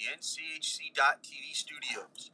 NCHC.TV studios.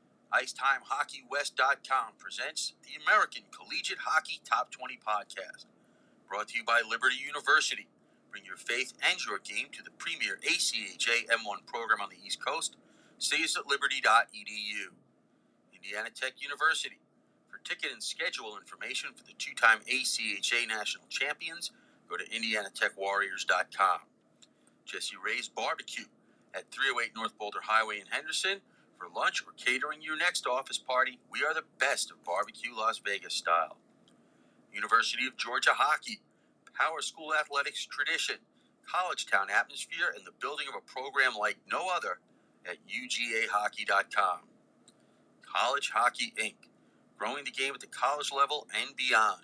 IcetimeHockeyWest.com presents the American Collegiate Hockey Top 20 podcast, brought to you by Liberty University. Bring your faith and your game to the premier ACHA M1 program on the East Coast. See us at liberty.edu. Indiana Tech University. For ticket and schedule information for the two-time ACHA national champions, go to IndianaTechWarriors.com. Jesse Ray's Barbecue at 308 North Boulder Highway in Henderson. For lunch or catering your next office party, we are the best of barbecue Las Vegas style. University of Georgia Hockey, Power School Athletics tradition, college town atmosphere, and the building of a program like no other at UGAHockey.com. College Hockey Inc., growing the game at the college level and beyond.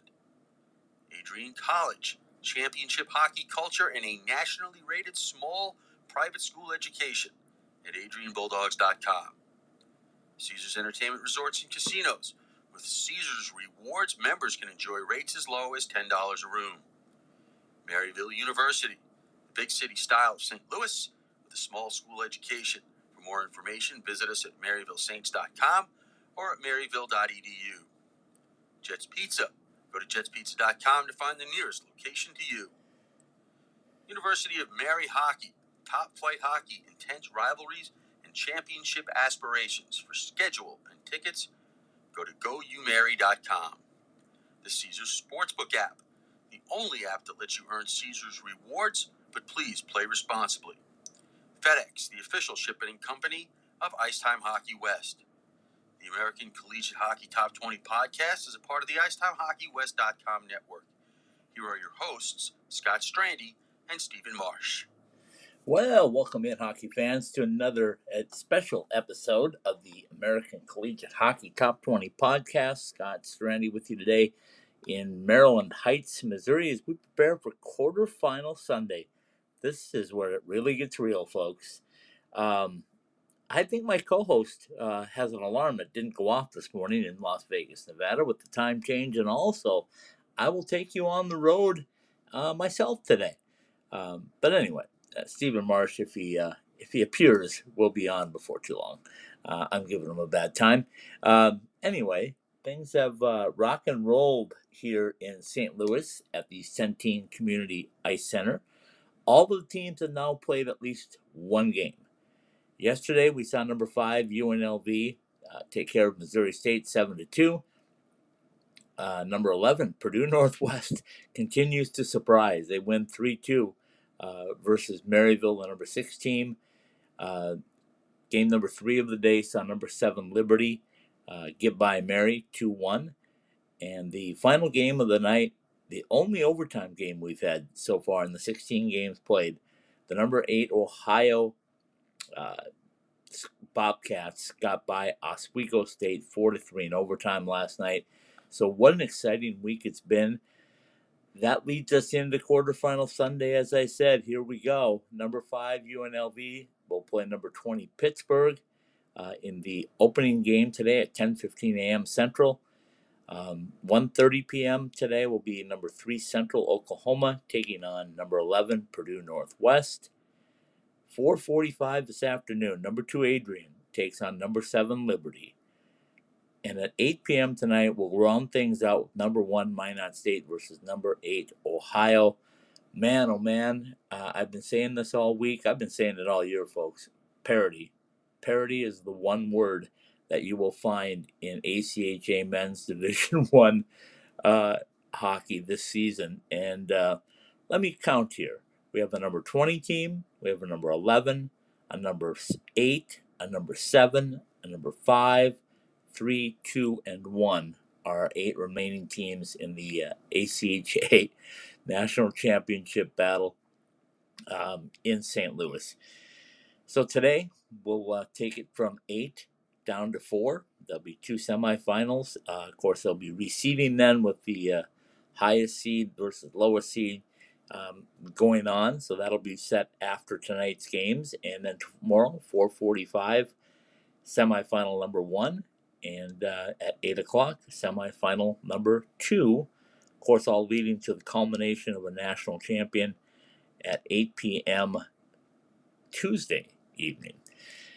Adrian College, championship hockey culture and a nationally rated small private school education at AdrianBulldogs.com. Caesars Entertainment Resorts and Casinos. With Caesars Rewards, members can enjoy rates as low as $10 a room. Maryville University, the big city style of St. Louis with a small school education. For more information, visit us at MaryvilleSaints.com or at maryville.edu. Jets Pizza. Go to jetspizza.com to find the nearest location to you. University of Mary Hockey, top flight hockey, intense rivalries, and championship aspirations. For schedule and tickets, go to goumary.com. The Caesars Sportsbook app, the only app that lets you earn Caesars rewards, but please play responsibly. FedEx, the official shipping company of Icetime Hockey West. The American Collegiate Hockey Top 20 podcast is a part of the IcetimeHockeyWest.com network. Here are your hosts, Scott Strandy and Stephen Marsh. Well, welcome in, hockey fans, to another special episode of the American Collegiate Hockey Top 20 podcast. Scott Strandy with you today in Maryland Heights, Missouri, as we prepare for quarterfinal Sunday. This is where it really gets real, folks. I think my co-host has an alarm that didn't go off this morning in Las Vegas, Nevada, with the time change, and also I will take you on the road myself today. But anyway, Stephen Marsh, if he appears, will be on before too long. I'm giving him a bad time. Anyway, things have rock and rolled here in St. Louis at the Centene Community Ice Center. All of the teams have now played at least one game. Yesterday, we saw number 5 UNLV take care of Missouri State 7-2. Number 11 Purdue Northwest continues to surprise. They win 3-2 versus Maryville, the number 6 team. Game number 3 of the day saw number 7 Liberty get by Mary 2-1. And the final game of the night, the only overtime game we've had so far in the 16 games played, the number 8 Ohio Bobcats got by Oswego State 4-3 in overtime last night. So what an exciting week it's been. That leads us into quarterfinal Sunday, as I said. Here we go. Number 5 UNLV will play number 20 Pittsburgh in the opening game today at 10:15 a.m. Central. 1:30 p.m. today will be number 3 Central Oklahoma taking on number 11 Purdue Northwest. 4:45 this afternoon, number 2 Adrian takes on number 7 Liberty. And at 8 p.m. tonight, we'll round things out with number 1 Minot State versus number 8 Ohio. Man, oh man, I've been saying this all week. I've been saying it all year, folks. Parity. Parity is the one word that you will find in ACHA Men's Division I hockey this season. And let me count here. We have a number 20 team, we have a number 11, a number 8, a number 7, a number 5, 3, 2, and 1 are our 8 remaining teams in the ACHA National Championship battle in St. Louis. So today, we'll take it from 8 down to 4. There'll be 2 semifinals. Of course, they'll be reseeding then with the highest seed versus lowest seed going on. So that'll be set after tonight's games. And then tomorrow, 4:45, semifinal number 1. And at 8 o'clock, semifinal number 2. Of course, all leading to the culmination of a national champion at 8 p.m. Tuesday evening.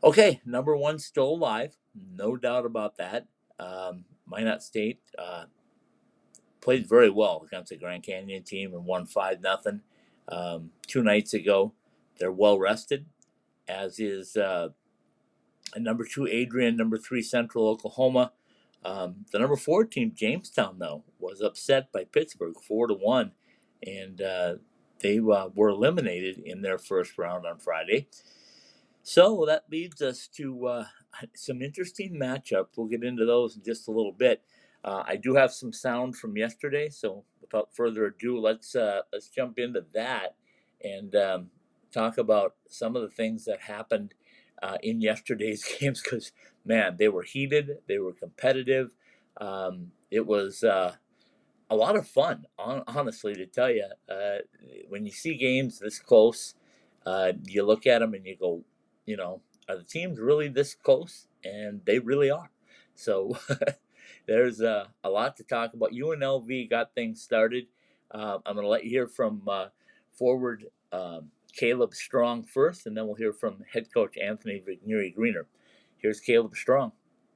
Okay, number one still alive, no doubt about that. Minot State played very well against the Grand Canyon team and won 5-0 2 nights ago. They're well rested, as is number two Adrian, number three Central Oklahoma. The number four team Jamestown though was upset by Pittsburgh 4-1, and they were eliminated in their first round on Friday. So that leads us to some interesting matchups. We'll get into those in just a little bit. I do have some sound from yesterday, so without further ado, let's jump into that and talk about some of the things that happened in yesterday's games. Because man, they were heated, they were competitive. It was a lot of fun, honestly, to tell you. When you see games this close, you look at them and you go, you know, are the teams really this close? And they really are. So there's a lot to talk about. UNLV got things started. I'm going to let you hear from forward Caleb Strong first, and then we'll hear from head coach Anthony Vigneri Greener. Here's Caleb Strong.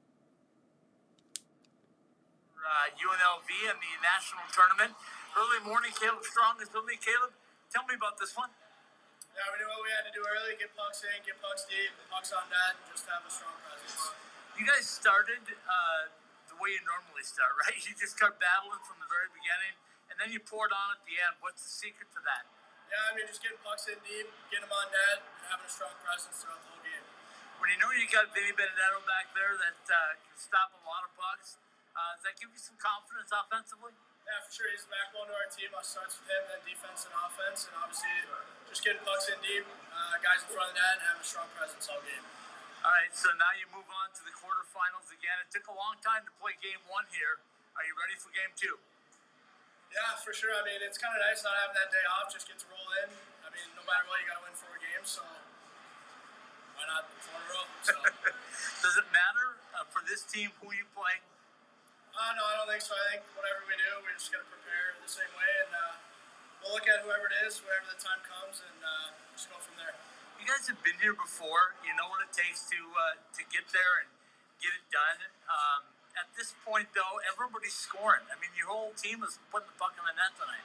UNLV in the national tournament. Early morning, Caleb Strong is with me. Caleb, tell me about this one. Yeah, we knew what we had to do early, get pucks in, get pucks deep, pucks on net, and just have a strong presence. You guys started the way you normally start, right? You just start battling from the very beginning, and then you poured on at the end. What's the secret to that? Yeah, I mean, just getting pucks in deep, getting them on net, and having a strong presence throughout the whole game. When you know you got Vinny Benedetto back there that can stop a lot of pucks, does that give you some confidence offensively? Yeah, for sure. He's the backbone to our team. It starts with him, then defense and offense, and obviously just getting pucks in deep, guys in front of the net, and having a strong presence all game. All right, so now you move on to the quarterfinals again. It took a long time to play game one here. Are you ready for game two? Yeah, for sure. I mean, it's kind of nice not having that day off, just get to roll in. I mean, no matter what, you got to win 4 games, so why not 4 in a row? So. Does it matter for this team who you play? No, I don't think so. I think whatever we do, we're just going to prepare the same way, and we'll look at whoever it is, whenever the time comes, and just go from there. You guys have been here before. You know what it takes to get there and get it done. At this point, though, everybody's scoring. I mean, your whole team is putting the puck in the net tonight.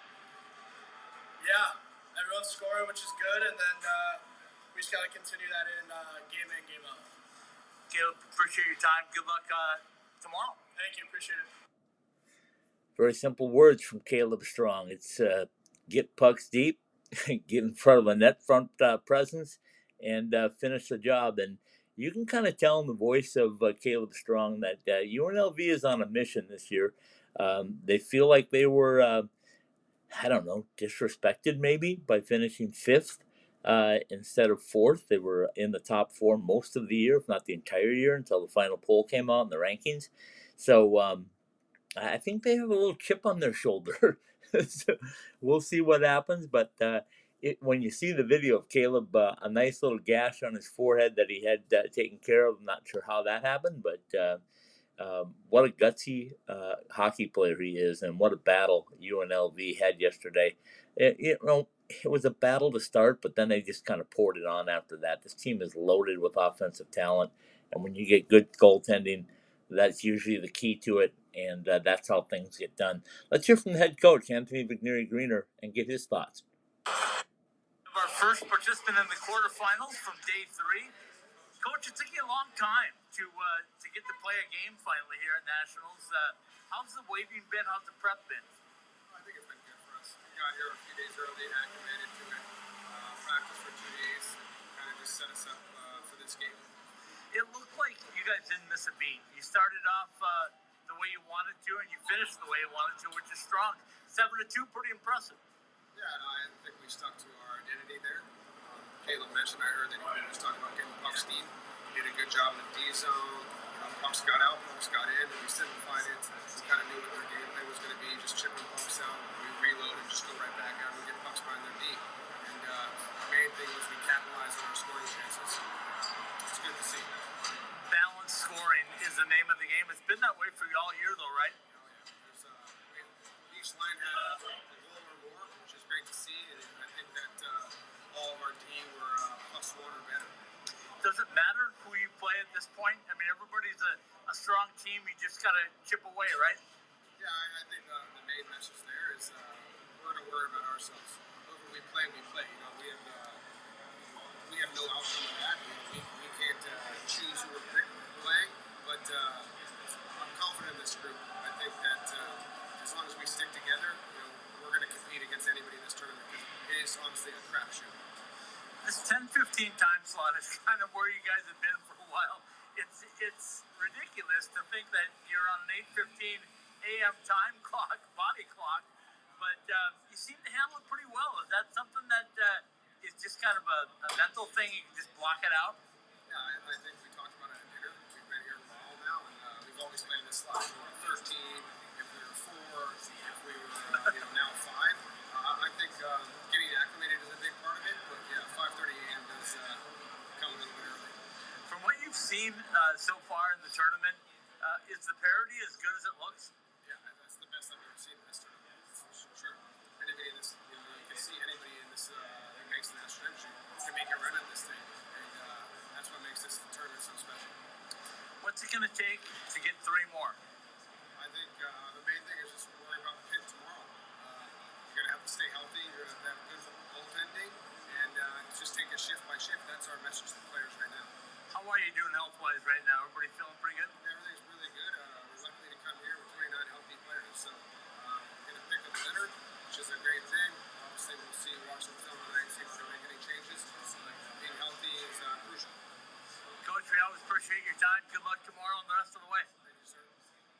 Yeah, everyone's scoring, which is good, and then we just got to continue that in, game out. Caleb, appreciate your time. Good luck tomorrow. Thank you. Appreciate it. Very simple words from Caleb Strong. It's get pucks deep, get in front of the net front presence, and finish the job. And you can kind of tell in the voice of Caleb Strong that UNLV is on a mission this year. They feel like they were, I don't know, disrespected maybe by finishing 5th instead of 4th. They were in the top 4 most of the year, if not the entire year, until the final poll came out in the rankings. So I think they have a little chip on their shoulder. So we'll see what happens. But when you see the video of Caleb, a nice little gash on his forehead that he had taken care of, I'm not sure how that happened, but what a gutsy hockey player he is, and what a battle UNLV had yesterday. It was a battle to start, but then they just kind of poured it on after that. This team is loaded with offensive talent, and when you get good goaltending, that's usually the key to it, and that's how things get done. Let's hear from the head coach, Anthony Vigneri Greener, and get his thoughts. Our first participant in the quarterfinals from day 3. Coach, it took you a long time to get to play a game finally here at Nationals. How's the waiting been? How's the prep been? I think it's been good for us. We got here a few days early, acclimated to it, practiced for 2 days, and kind of just set us up for this game. It looked like you guys didn't miss a beat. You started off the way you wanted to, and you finished the way you wanted to, which is strong. 7-2, pretty impressive. Yeah, no, I think we stuck to our identity there. Caleb mentioned, I heard that he was talking about getting pucks deep. He did a good job in the D zone. Pucks got out, pucks got in, and we simplified it. We kind of knew what their game plan was going to be, just chipping pucks out. We reload and just go right back out and get pucks behind their D. And the main thing was we capitalized on our scoring chances. It's good to see. Balanced scoring is the name of the game. It's been that way for you all year, though, right? Oh, yeah. Each line had a goal or more, which is great to see. And I think that all of our team were +1 or better. does it matter who you play at this point? I mean, everybody's a strong team. You just got to chip away, right? Yeah, I think the main message there is we're going to worry about ourselves. Whoever we play, we play. You know, we have no outcome of that. We can't choose who we're playing, but I'm confident in this group. I think that as long as we stick together, you know, we're going to compete against anybody in this tournament because it is honestly a crapshoot. This 10:15 time slot is kind of where you guys have been for a while. It's ridiculous to think that you're on an 8:15 a.m. time clock, body clock, but you seem to handle it pretty well. Is that something that is just kind of a mental thing? You can just block it out? Yeah, I think we talked about it at dinner. We've been here a while now, and we've always played in this slot. If we were 13, if we were 4, if we were now 5. I think getting acclimated is a big part of it, but yeah, 5:30 a.m. does come a little bit early. From what you've seen so far in the tournament, is the parity as good as it looks? Yeah, that's the best I've ever seen in this tournament. That's for sure. Anybody in this, you can see anybody in this that makes the national championship can make a run at this thing, and that's what makes this tournament so special. What's it going to take to get 3 more? I think the main thing is just worry about the pit tomorrow. You're going to have to stay healthy. You're going to have good goaltending, and just take it shift by shift. That's our message to the players right now. How are you doing health-wise right now? Everybody feeling pretty good? Everything's really good. We're lucky to come here with 29 healthy players, so we're going to pick up the litter, which is a great thing. Obviously, we'll watch some film tonight, see if we make any changes. Being healthy is crucial. Coach, we always appreciate your time. Good luck tomorrow and the rest of the way. Thank you, sir.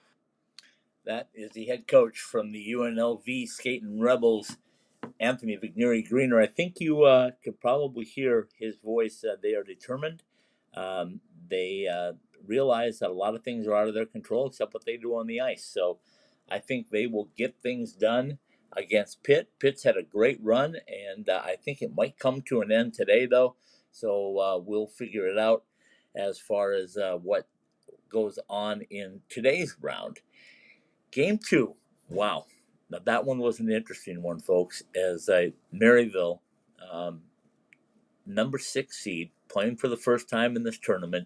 That is the head coach from the UNLV Skating Rebels, Anthony Vigneri-Greener. I think you could probably hear his voice. They are determined. They realize that a lot of things are out of their control except what they do on the ice. So I think they will get things done against Pitt. Pitt's had a great run, and I think it might come to an end today, though. So we'll figure it out as far as what goes on in today's round. Game 2. Wow. Now that one was an interesting one, folks, as Maryville, number 6 seed, playing for the first time in this tournament,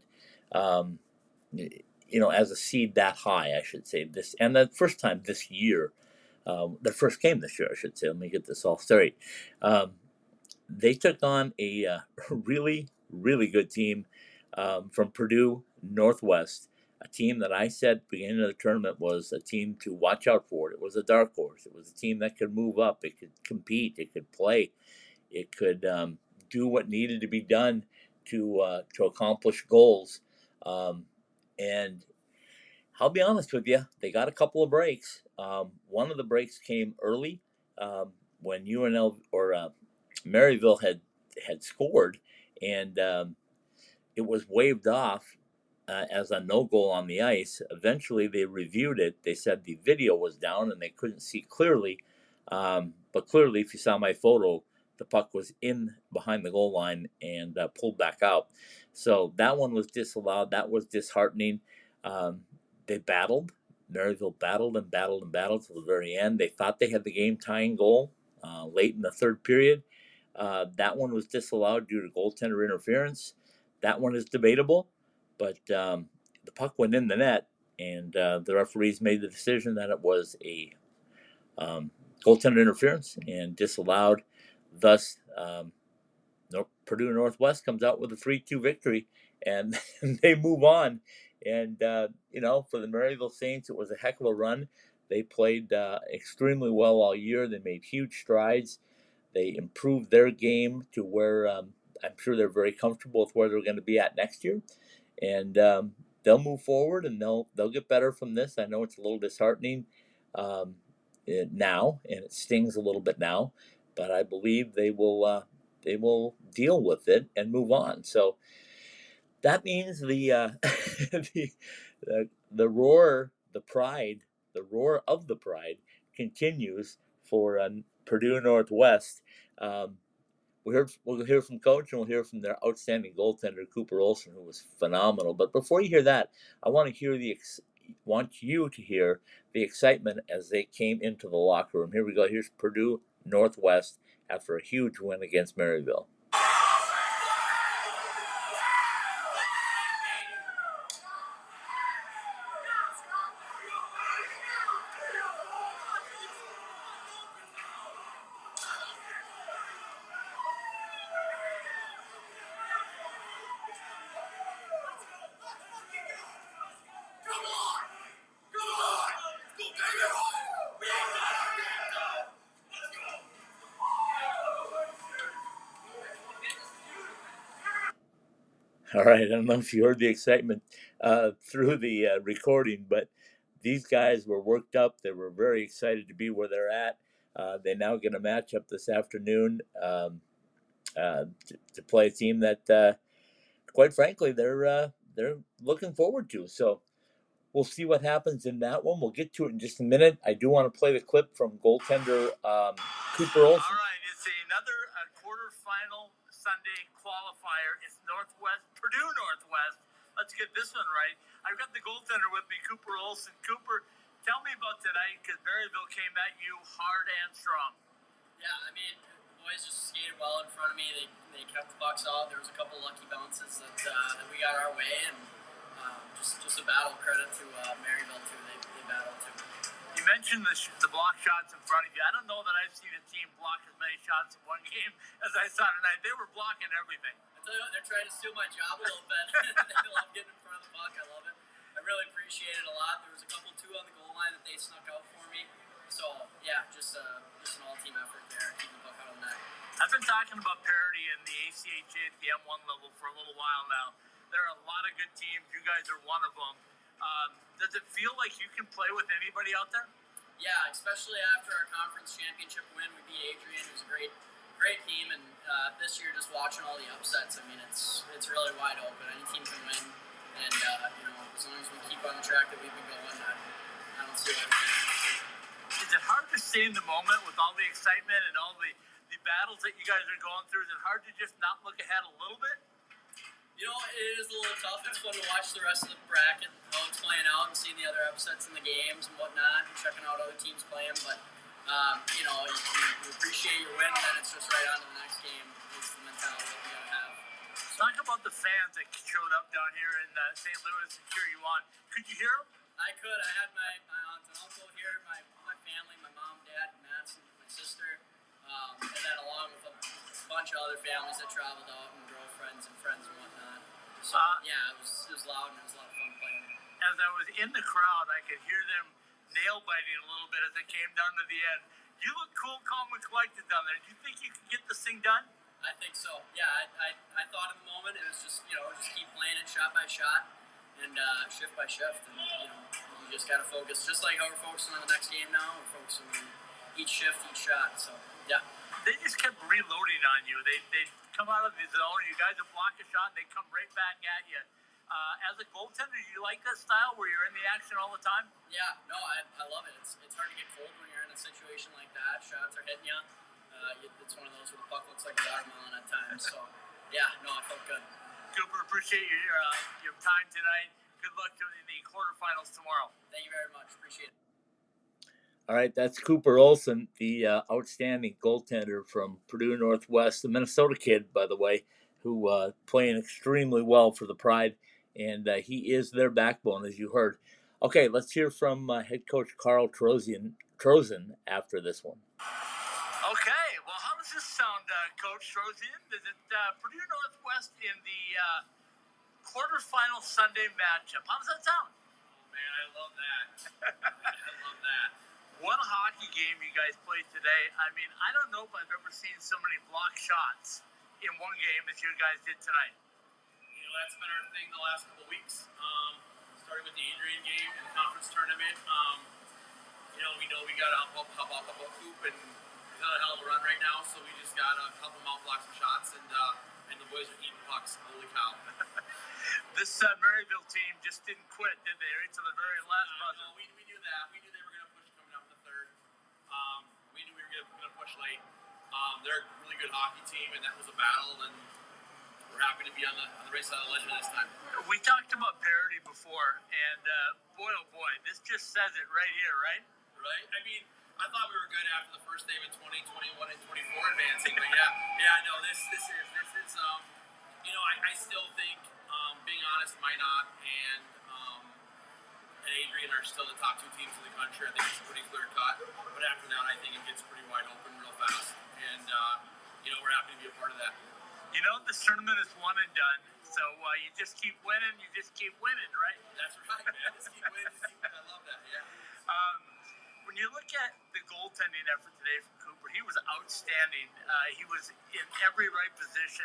as a seed that high, I should say, this, and the first time this year, the first game this year, I should say. Let me get this all straight. They took on a really, really good team from Purdue Northwest, a team that I said beginning of the tournament was a team to watch out for. It was a dark horse. It was a team that could move up. It could compete. It could play. It could do what needed to be done to accomplish goals. And I'll be honest with you, they got a couple of breaks. One of the breaks came early when UNL or Maryville had scored, and it was waved off as a no goal on the ice. Eventually, they reviewed it. They said the video was down and they couldn't see clearly. But clearly, if you saw my photo, the puck was in behind the goal line and pulled back out. So that one was disallowed. That was disheartening. They battled. Maryville battled and battled and battled till the very end. They thought they had the game-tying goal late in the third period. That one was disallowed due to goaltender interference. That one is debatable, but the puck went in the net, and the referees made the decision that it was a goaltender interference and disallowed. Thus, Purdue Northwest comes out with a 3-2 victory, and they move on. And, for the Maryville Saints, it was a heck of a run. They played extremely well all year. They made huge strides. They improved their game to where I'm sure they're very comfortable with where they're going to be at next year. And they'll move forward, and they'll get better from this. I know it's a little disheartening now, and it stings a little bit now, but I believe they will deal with it and move on. So that means the roar, the roar of the pride continues for Purdue Northwest. We'll hear from Coach, and we'll hear from their outstanding goaltender Cooper Olsen, who was phenomenal. But before you hear that, I want you to hear the excitement as they came into the locker room. Here we go. Here's Purdue Northwest after a huge win against Maryville. All right, I don't know if you heard the excitement through the recording, but these guys were worked up. They were very excited to be where they're at. They now get a matchup this afternoon to play a team that, quite frankly, they're looking forward to. So we'll see what happens in that one. We'll get to it in just a minute. I do want to play the clip from goaltender Cooper Olsen. All right, it's another quarterfinal Sunday qualifier. It's Purdue Northwest. Let's get this one right. I've got the goaltender with me, Cooper Olsen. Cooper, tell me about tonight, because Maryville came at you hard and strong. Yeah, I mean, the boys just skated well in front of me. They kept the pucks out. There was a couple lucky bounces that we got our way, and just a battle. Credit to Maryville too. They battled too. You mentioned the block shots in front of you. I don't know that I've seen a team block as many shots in one game as I saw tonight. They were blocking everything. I tell you what, they're trying to steal my job a little bit. They love getting in front of the puck. I love it. I really appreciate it a lot. There was a couple two on the goal line that they snuck out for me. So yeah, just an all-team effort there, keeping the puck out of the net. I've been talking about parity in the ACHA at the M1 level for a little while now. There are a lot of good teams. You guys are one of them. Does it feel like you can play with anybody out there? Yeah, especially after our conference championship win, we beat Adrian, who's a great team, and this year just watching all the upsets, I mean, it's really wide open. Any team can win, and as long as we keep on the track that we've been going, I don't see why we can't. Is it hard to stay in the moment with all the excitement and all the battles that you guys are going through? Is it hard to just not look ahead a little bit? You know, it is a little tough. It's fun to watch the rest of the bracket, how it's playing out, and seeing the other upsets in the games and whatnot, and checking out other teams playing. But, you appreciate your win, and then it's just right on to the next game. It's the mentality that we got to have. Talk about the fans that showed up down here in St. Louis and cheer you on. Could you hear them? I could. I had my aunt and uncle here, my family, my mom, dad, Madison, my sister, and then along with a bunch of other families that traveled out and girlfriends and friends and whatnot. So yeah, it was loud and it was a lot of fun playing. As I was in the crowd, I could hear them nail biting a little bit as it came down to the end. You look cool, calm, and collected down there. Do you think you can get this thing done? I think so. Yeah, I thought in the moment it was just just keep playing it shot by shot and shift by shift, and you just gotta focus. Just like how we're focusing on the next game now, we're focusing on each shift, each shot. So yeah. They just kept reloading on you. They come out of the zone. You guys would block a shot, and they come right back at you. As a goaltender, do you like that style where you're in the action all the time? Yeah, no, I love it. It's hard to get cold when you're in a situation like that. Shots are hitting you. It's one of those where the puck looks like a watermelon at times. So, yeah, no, I felt good. Cooper, appreciate your time tonight. Good luck in the quarterfinals tomorrow. Thank you very much. Appreciate it. All right, that's Cooper Olsen, the outstanding goaltender from Purdue Northwest, the Minnesota kid, by the way, who playing extremely well for the Pride, and he is their backbone, as you heard. Okay, let's hear from head coach Carl Trozen after this one. Okay, well, how does this sound, Coach Trozen? Is it Purdue Northwest in the quarterfinal Sunday matchup? How does that sound? Oh, man, I love that. I love that. What a hockey game you guys played today. I mean, I don't know if I've ever seen so many block shots in one game as you guys did tonight. That's been our thing the last couple weeks. Starting with the Adrian game in the conference tournament. We know we got to help out Coop, and he's on a hell of a run right now, so we just got to help him out block some shots, and the boys are eating pucks. Holy cow. This Maryville team just didn't quit, did they? Right to the very last buzzer. No, we knew that. We knew they were going to push coming up in the third. We knew we were going to push late. They're a really good hockey team, and that was a battle, and we're happy to be on the right side of the ledger this time. We talked about parity before, and boy, oh boy, this just says it right here, right? Right? I mean, I thought we were good after the first day of 20, 21, and 24 advancing, but yeah, no, this is I still think, being honest, Minot and Adrian are still the top two teams in the country. I think it's a pretty clear cut, but after that, I think it gets pretty wide open real fast, and we're happy to be a part of that. This tournament is one and done, so you just keep winning, right? That's right, man. Just keep winning, I love that, yeah. When you look at the goaltending effort today from Cooper, he was outstanding. He was in every right position,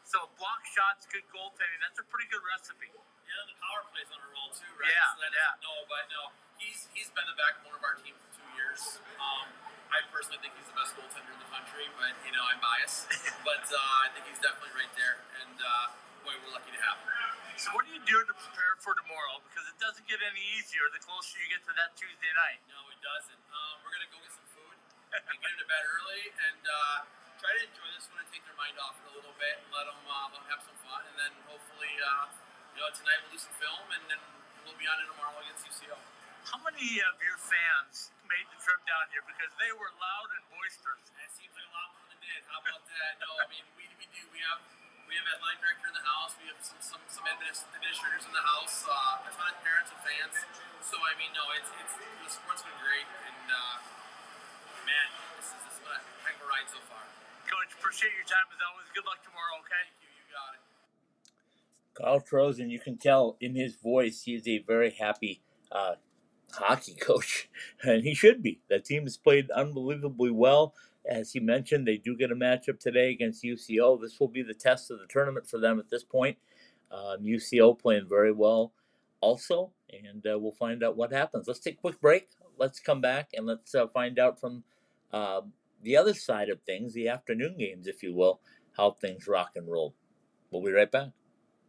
So block shots, good goaltending. That's a pretty good recipe. Yeah, the power play's on a roll too, right? Yeah, So no, he's been the backbone of our team for 2 years. I personally think he's the best goaltender in the country, but I'm biased. But I think he's definitely right there, and boy, we're lucky to have him. So what do you do to prepare for tomorrow? Because it doesn't get any easier the closer you get to that Tuesday night. No, it doesn't. We're gonna go get some food and get into bed early, and try to enjoy this one and take their mind off it a little bit, and let them have some fun, and then hopefully, tonight we'll do some film, and then we'll be on it tomorrow against UCO. How many of your fans made the trip down here? Because they were loud and boisterous. It seems like a lot more than did. How about that? No, I mean we do. We have athletic director in the house. We have some administrators in the house. A ton of parents and fans. So I mean, no, it's the sport's been great, and man, this has been a heck of a ride so far. Coach, appreciate your time as always. Good luck tomorrow. Okay. Thank you. You got it. Kyle Trozen, you can tell in his voice he is a very happy hockey coach, and he should be. That team has played unbelievably well. As he mentioned, they do get a matchup today against UCO. This will be the test of the tournament for them at this point. UCO playing very well also, and we'll find out what happens. Let's take a quick break. Let's come back and let's find out from the other side of things, the afternoon games, if you will, how things rock and roll. We'll be right back.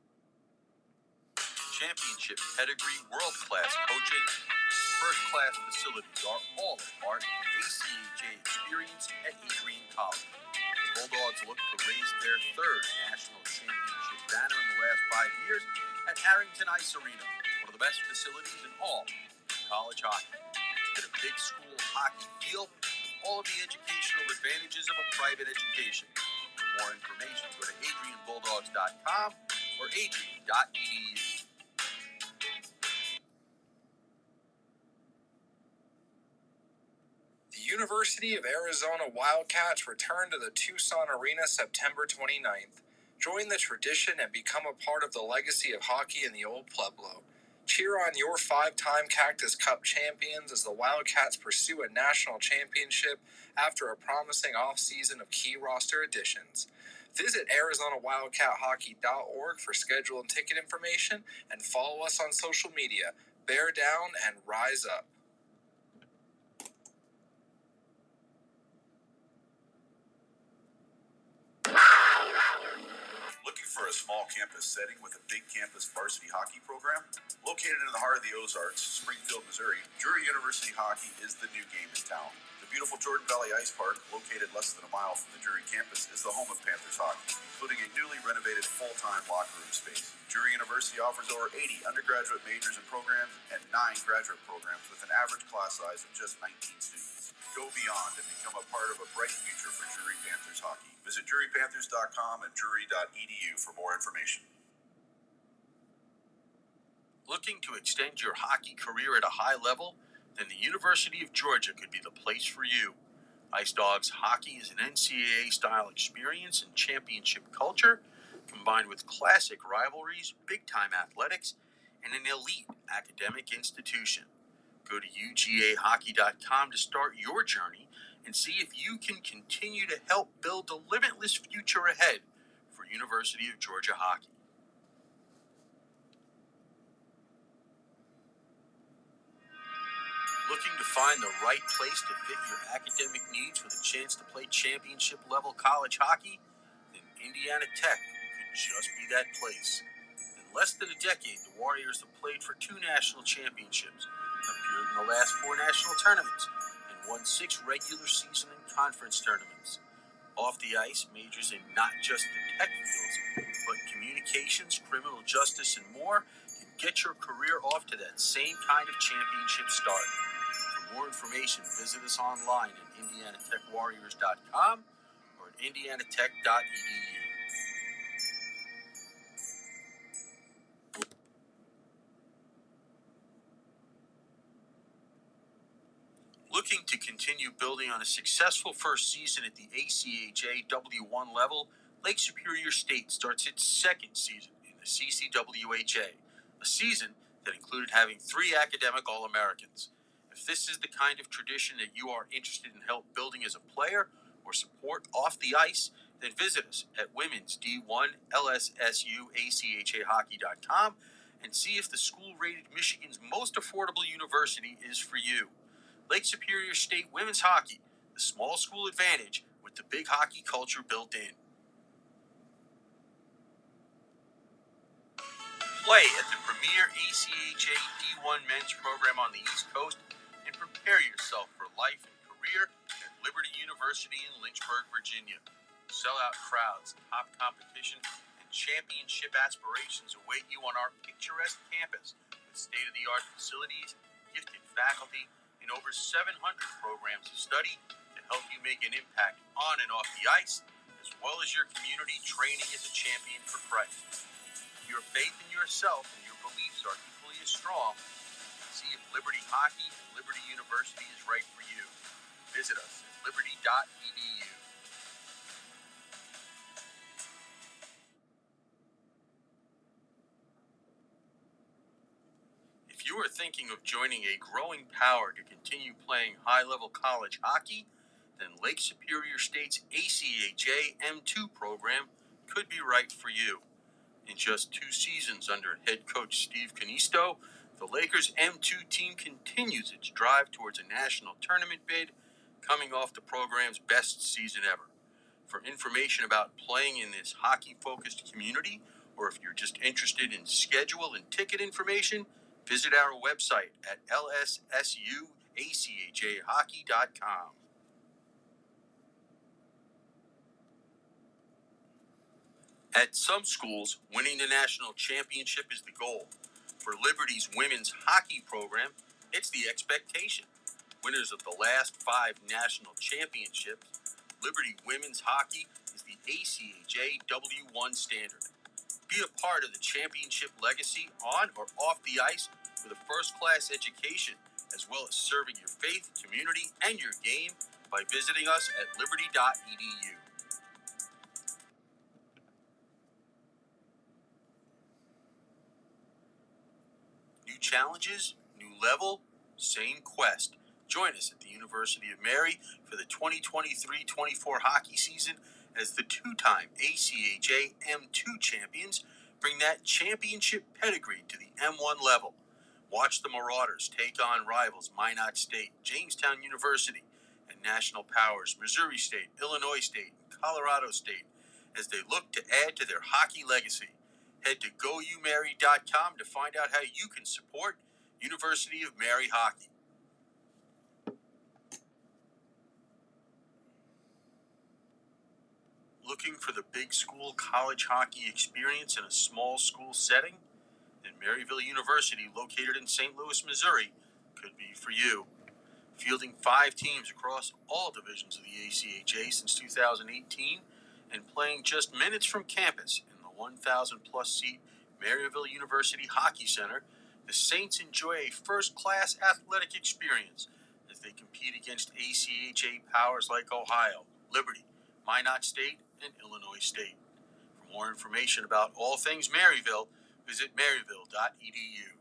Championship pedigree, world-class coaching, first-class facilities are all a part of the ACHA experience at Adrian College. The Bulldogs look to raise their third national championship banner in the last 5 years at Harrington Ice Arena, one of the best facilities in all college hockey. Get a big school hockey feel with all of the educational advantages of a private education. For more information, go to adrianbulldogs.com or adrian.edu. The University of Arizona Wildcats return to the Tucson Arena September 29th. Join the tradition and become a part of the legacy of hockey in the old Pueblo. Cheer on your 5-time Cactus Cup champions as the Wildcats pursue a national championship after a promising offseason of key roster additions. Visit ArizonaWildcatHockey.org for schedule and ticket information, and follow us on social media. Bear down and rise up. Looking for a small campus setting with a big campus varsity hockey program? Located in the heart of the Ozarks, Springfield, Missouri, Drury University Hockey is the new game in town. The beautiful Jordan Valley Ice Park, located less than a mile from the Drury campus, is the home of Panthers hockey, including a newly renovated full-time locker room space. Drury University offers over 80 undergraduate majors and programs and 9 graduate programs with an average class size of just 19 students. Go beyond and become a part of a bright future for Drury Panthers hockey. Visit drurypanthers.com and drury.edu for more information. Looking to extend your hockey career at a high level? Then the University of Georgia could be the place for you. Ice Dogs hockey is an NCAA-style experience and championship culture, combined with classic rivalries, big-time athletics, and an elite academic institution. Go to UGAHockey.com to start your journey and see if you can continue to help build the limitless future ahead for University of Georgia hockey. Looking to find the right place to fit your academic needs with a chance to play championship-level college hockey? Then Indiana Tech could just be that place. In less than a decade, the Warriors have played for 2 national championships, appeared in the last 4 national tournaments, and won 6 regular season and conference tournaments. Off the ice, majors in not just the tech fields, but communications, criminal justice, and more can get your career off to that same kind of championship start. For more information, visit us online at IndianaTechWarriors.com or at IndianaTech.edu. Looking to continue building on a successful first season at the ACHA W1 level, Lake Superior State starts its second season in the CCWHA, a season that included having 3 academic All-Americans. If this is the kind of tradition that you are interested in help building as a player or support off the ice, then visit us at women's D1LSSUACHAHockey.com and see if the school rated Michigan's most affordable university is for you. Lake Superior State Women's Hockey, the small school advantage with the big hockey culture built in. Play at the premier ACHA D1 men's program on the East Coast and prepare yourself for life and career at Liberty University in Lynchburg, Virginia. Sellout crowds, top competition, and championship aspirations await you on our picturesque campus with state-of-the-art facilities, gifted faculty, and over 700 programs of study to help you make an impact on and off the ice, as well as your community training as a champion for Christ. Your faith in yourself and your beliefs are equally as strong. See if Liberty Hockey and Liberty University is right for you. Visit us at liberty.edu. If you are thinking of joining a growing power to continue playing high-level college hockey, then Lake Superior State's ACHA M2 program could be right for you. In just 2 seasons under head coach Steve Canisto, the Lakers M2 team continues its drive towards a national tournament bid, coming off the program's best season ever. For information about playing in this hockey-focused community, or if you're just interested in schedule and ticket information, visit our website at lssuachahockey.com. At some schools, winning the national championship is the goal. For Liberty's women's hockey program, it's the expectation. Winners of the last 5 national championships, Liberty Women's Hockey is the ACHA W1 standard. Be a part of the championship legacy on or off the ice with a first-class education, as well as serving your faith, community, and your game by visiting us at liberty.edu. New challenges, new level, same quest. Join us at the University of Mary for the 2023-24 hockey season as the 2-time ACHA M2 champions bring that championship pedigree to the M1 level. Watch the Marauders take on rivals Minot State, Jamestown University, and national powers Missouri State, Illinois State, and Colorado State as they look to add to their hockey legacy. Head to goumary.com to find out how you can support University of Mary Hockey. Looking for the big school college hockey experience in a small school setting? Then Maryville University, located in St. Louis, Missouri, could be for you. Fielding 5 teams across all divisions of the ACHA since 2018 and playing just minutes from campus in the 1,000-plus seat Maryville University Hockey Center, the Saints enjoy a first-class athletic experience as they compete against ACHA powers like Ohio, Liberty, Minot State, and Illinois State. For more information about all things Maryville, visit maryville.edu.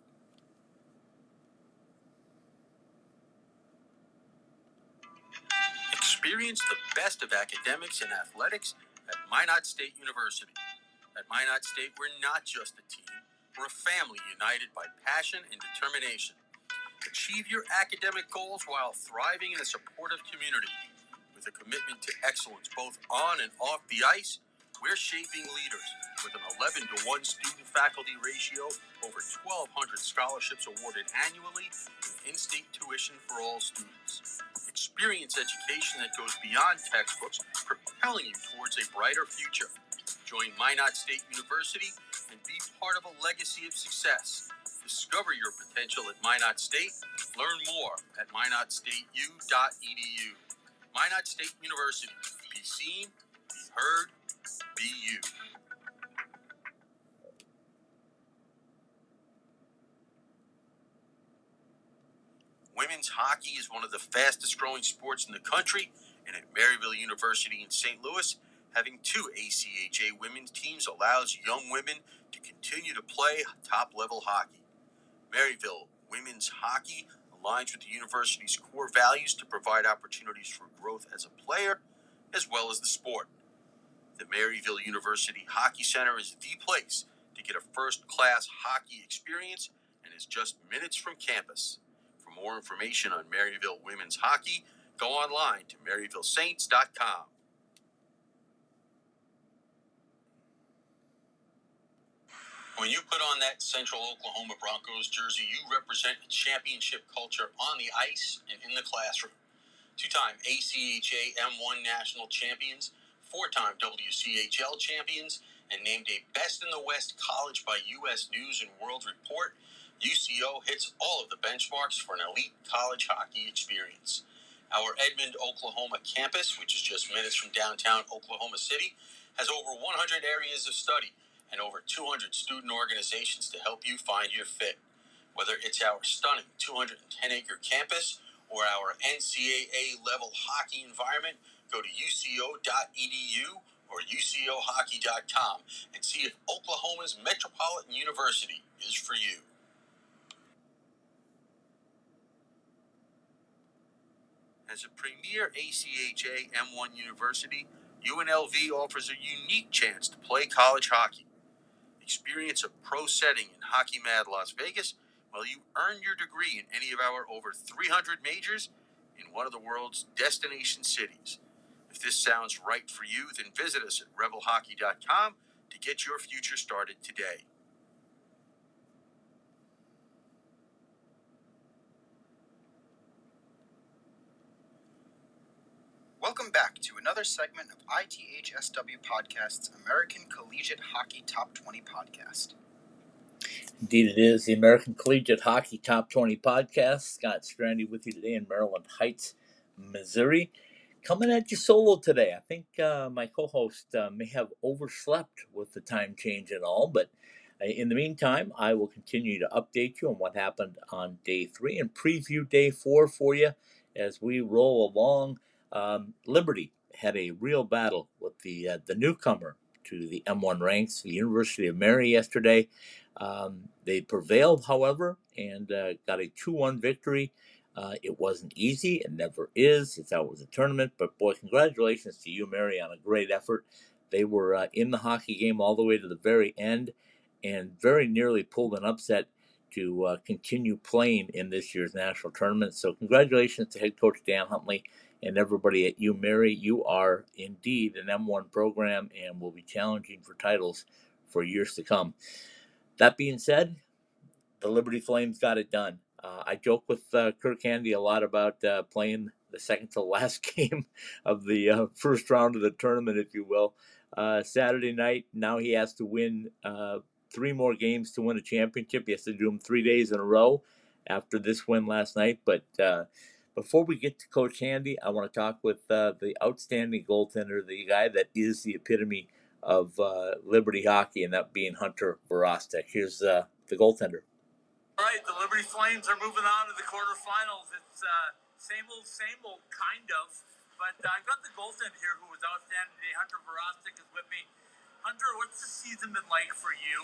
Experience the best of academics and athletics at Minot State University. At Minot State, we're not just a team, we're a family united by passion and determination. Achieve your academic goals while thriving in a supportive community. With a commitment to excellence both on and off the ice, we're shaping leaders with an 11-to-1 student-faculty ratio, over 1,200 scholarships awarded annually, and in-state tuition for all students. Experience education that goes beyond textbooks, propelling you towards a brighter future. Join Minot State University and be part of a legacy of success. Discover your potential at Minot State. Learn more at minotstateu.edu. Minot State University. Be seen, be heard, be you. Women's hockey is one of the fastest growing sports in the country, and at Maryville University in St. Louis, having 2 ACHA women's teams allows young women to continue to play top-level hockey. Maryville Women's Hockey aligns with the university's core values to provide opportunities for growth as a player, as well as the sport. The Maryville University Hockey Center is the place to get a first-class hockey experience and is just minutes from campus. For more information on Maryville women's hockey, go online to maryvillesaints.com. When you put on that Central Oklahoma Broncos jersey, you represent a championship culture on the ice and in the classroom. Two-time ACHA M1 national champions, four-time WCHL champions, and named a Best in the West college by U.S. News and World Report, UCO hits all of the benchmarks for an elite college hockey experience. Our Edmond, Oklahoma campus, which is just minutes from downtown Oklahoma City, has over 100 areas of study and over 200 student organizations to help you find your fit. Whether it's our stunning 210-acre campus or our NCAA-level hockey environment, go to uco.edu or ucohockey.com and see if Oklahoma's Metropolitan University is for you. As a premier ACHA M1 university, UNLV offers a unique chance to play college hockey. Experience a pro setting in Hockey Mad Las Vegas while you earn your degree in any of our over 300 majors in one of the world's destination cities. If this sounds right for you, then visit us at rebelhockey.com to get your future started today. Welcome back to another segment of ITHSW Podcast's American Collegiate Hockey Top 20 Podcast. Indeed it is, the American Collegiate Hockey Top 20 Podcast. Scott Strandy with you today in Maryland Heights, Missouri. Coming at you solo today. I think my co-host may have overslept with the time change and all, but in the meantime, I will continue to update you on what happened on Day 3 and preview Day 4 for you as we roll along. Liberty had a real battle with the newcomer to the M1 ranks, the University of Mary, yesterday. They prevailed, however, and got a 2-1 victory. It wasn't easy. It never is. It's always a tournament. But, boy, congratulations to you, Mary, on a great effort. They were in the hockey game all the way to the very end and very nearly pulled an upset to continue playing in this year's national tournament. So congratulations to head coach Dan Huntley and everybody at UMary. You are indeed an M1 program and will be challenging for titles for years to come. That being said, the Liberty Flames got it done. I joke with Kirk Handy a lot about playing the second to last game of the first round of the tournament, if you will. Saturday night, now he has to win 3 more games to win a championship. He has to do them 3 days in a row after this win last night. But before we get to Coach Handy, I want to talk with the outstanding goaltender, the guy that is the epitome of Liberty hockey, and that being Hunter Vorostek. Here's the goaltender. All right, the Liberty Flames are moving on to the quarterfinals. It's same old, kind of. But I've got the goaltender here who was outstanding today. Hunter Vorostek is with me. Hunter, what's the season been like for you?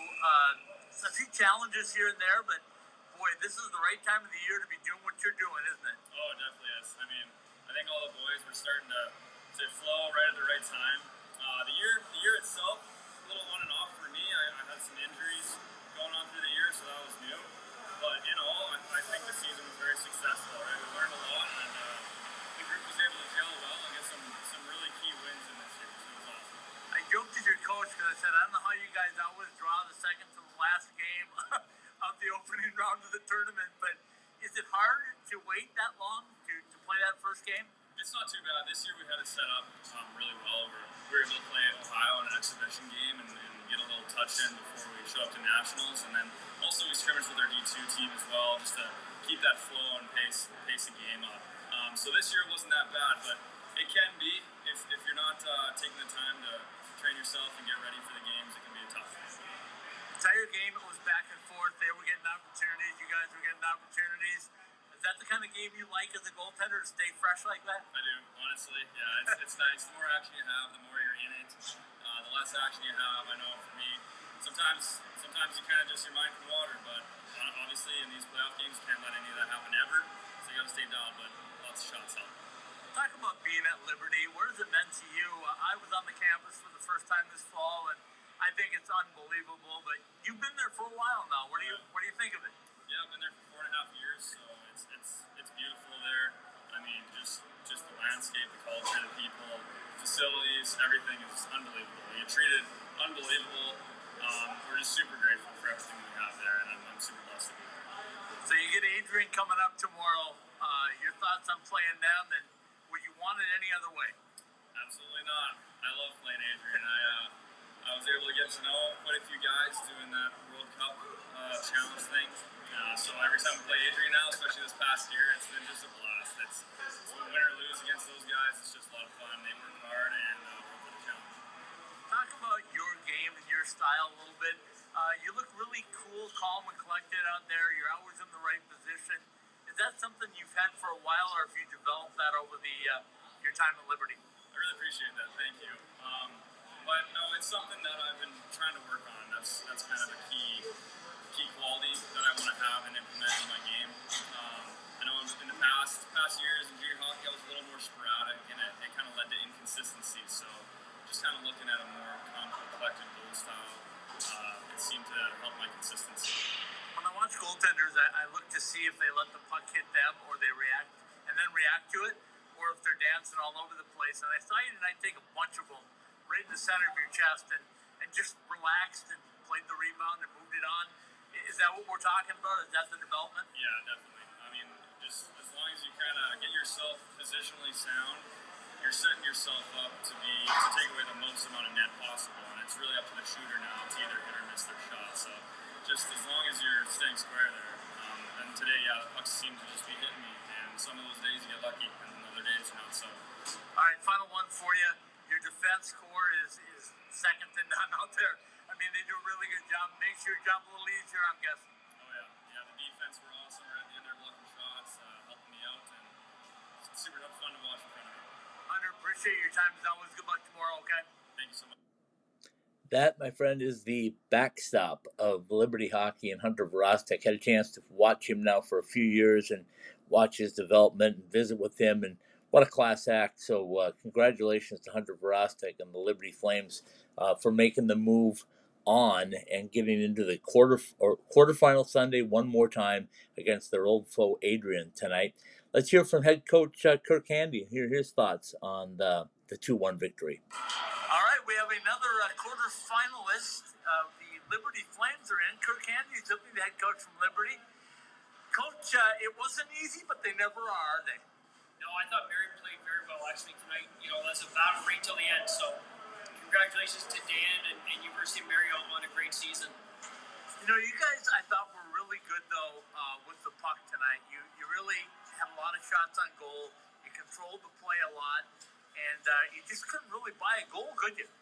A few challenges here and there, but boy, this is the right time of the year to be doing what you're doing, isn't it? Oh, it definitely is. I mean, I think all the boys were starting to flow right at the right time. The year itself, a little on and off for me. I had some injuries going on through the year, so that was new. But in all, I think the season was very successful. Right? We learned a lot, and the group was able to gel well and get some really key wins in this year. So it was awesome. I joked to your coach because I said, I don't know how you guys always draw the second to the last game of the opening round of the tournament, but is it hard to wait that long to play that first game? It's not too bad. This year we had it set up really well. We were able to play at Ohio in an exhibition game and get a little touch in before we show up to nationals, and then also we scrimmaged with our D2 team as well, just to keep that flow and pace the game up. So this year wasn't that bad, but it can be if you're not taking the time to train yourself and get ready for the games. It can be a tough thing. The entire game, it was back and forth. They were getting opportunities. You guys were getting opportunities. Is that the kind of game you like as a goaltender, to stay fresh like that? I do, honestly. Yeah, it's nice. The more action you have, the more you're in it. The less action you have, I know for me, sometimes you kind of just your mind from water, but obviously in these playoff games, you can't let any of that happen ever. So you got to stay down, but lots of shots help. Talk about being at Liberty. What has it meant to you? I was on the campus for the first time this fall, and I think it's unbelievable. But you've been there for a while now. What do you think of it? Yeah, I've been there for 4.5 years, so it's beautiful there. I mean, just the landscape, the culture, the people, facilities, everything is unbelievable. You get treated unbelievable. We're just super grateful for everything we have there, and I'm super blessed to be there. So you get Adrian coming up tomorrow. Your thoughts on playing them, and would you want it any other way? Absolutely not. I love playing Adrian. I was able to get to know quite a few guys doing that World Cup challenge thing. So every time we play Adrian now, especially this past year, it's been just a blast. It's win or lose against those guys. It's just a lot of fun. They work hard and work for the challenge. Talk about your game and your style a little bit. You look really cool, calm, and collected out there. You're always in the right position. Is that something you've had for a while, or have you developed that over your time at Liberty? I really appreciate that. Thank you. But no, it's something that I've been trying to work on. That's kind of a key quality that I want to have and implement in my game. I know in the past years in junior hockey, I was a little more sporadic, and it kind of led to inconsistency. So just kind of looking at a more calm, collected goal style, it seemed to help my consistency. When I watch goaltenders, I look to see if they let the puck hit them or they react to it, or if they're dancing all over the place. And I saw you tonight take a bunch of them right in the center of your chest and just relaxed and played the rebound and moved it on. Is that what we're talking about? Is that the development? Yeah, definitely. I mean, just as long as you kind of get yourself positionally sound, you're setting yourself up to take away the most amount of net possible. And it's really up to the shooter now to either hit or miss their shot. So just as long as you're staying square there. And today, the pucks seem to just be hitting me. And some of those days you get lucky, and other days not so. All right, final one for you. Your defense core is second to none out there. I mean, they do a really good job. Makes your job a little easier, I'm guessing. Oh, yeah. Yeah, the defense were awesome right at the end there, blocking shots, helping me out, and it's super fun to watch in front of me. Hunter, appreciate your time as always. Good luck tomorrow, okay? Thank you so much. That, my friend, is the backstop of Liberty Hockey and Hunter Virostek. Had a chance to watch him now for a few years and watch his development and visit with him, and what a class act. So congratulations to Hunter Virostek and the Liberty Flames for making the move on and getting into the quarterfinal Sunday one more time against their old foe Adrian tonight. Let's hear from head coach Kirk Handy and hear his thoughts on the 2-1 victory. All right, we have another quarterfinalist. The Liberty Flames are in. Kirk Handy is the head coach from Liberty. Coach, it wasn't easy, but they never are they? No, I thought Mary played very well actually tonight. You know, that's a battle right till the end. So congratulations to Dan and University of Mary on a great season. You know, you guys, I thought, were really good, though, with the puck tonight. You really had a lot of shots on goal. You controlled the play a lot. And you just couldn't really buy a goal, could you?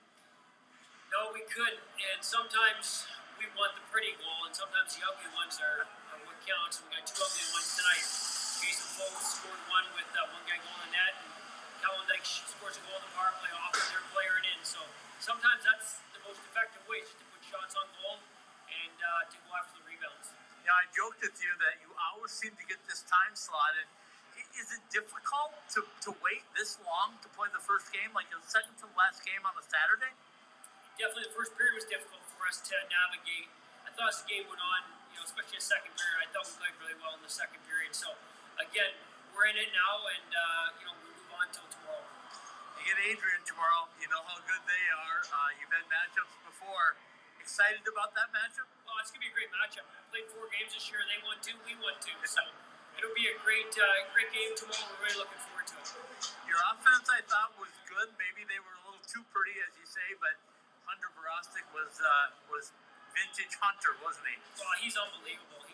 No, we couldn't. And sometimes we want the pretty goal, and sometimes the ugly ones are what counts. We got two ugly ones tonight. Jason Foles scored one with one guy going in the net, and Calvin Dyke scores a goal in the power play off of their player and in. So sometimes that's the most effective way, just to put shots on goal and to go after the rebounds. Yeah, I joked with you that you always seem to get this time slot, and is it difficult to wait this long to play the first game, like the second to last game on a Saturday? Definitely the first period was difficult for us to navigate. I thought as the game went on, you know, especially the second period, I thought we played really well in the second period. So, again, we're in it now, and, you know, we move on until tomorrow. You get Adrian tomorrow. You know how good they are. You've had matchups before. Excited about that matchup? Well, it's going to be a great matchup. I played 4 games this year. They won 2, we won 2. So it'll be a great game tomorrow. We're really looking forward to it. Your offense, I thought, was good. Maybe they were a little too pretty, as you say, but Hunter Virostek was vintage Hunter, wasn't he? Well, he's unbelievable.